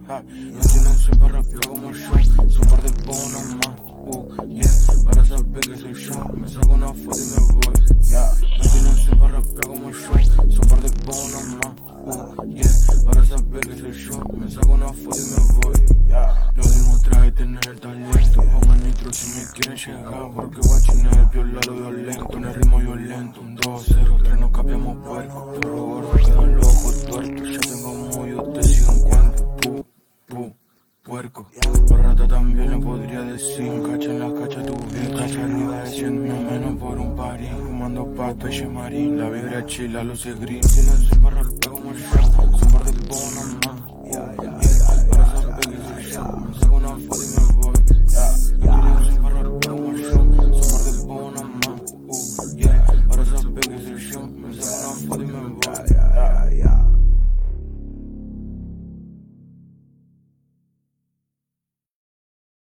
No tienen siempre rápido como yo, son par de bonos más, yeah. Ahora sabes que soy yo, me saco una foto y me voy, no tienen siempre rápido como yo, son par de bonos más, yeah. Ahora sabes que soy yo, me saco una foto y me voy, Lo mismo trae tener el talento, pongan nitro si me quieren llegar, porque guachín es viola lo violento, en el ritmo violento, un 2-0-3 no cambiamos puerco, perro gordo quedan los ojos tuertos, ya tengo muy te sigo en cuento, puerco. Por rata también le podría decir, cacha en la cacha tu bien, cacha arriba de 100, no menos por un party, fumando pato y marín, la vibra chila, luces gris, tienen siempre rápido como yo, son par de bonos más, ahora sabes que soy yo, me saco una foto y me voy, no tienen siempre rápido como yo, son par de bonos más, ahora sabes que soy yo, me saco una foto y me voy.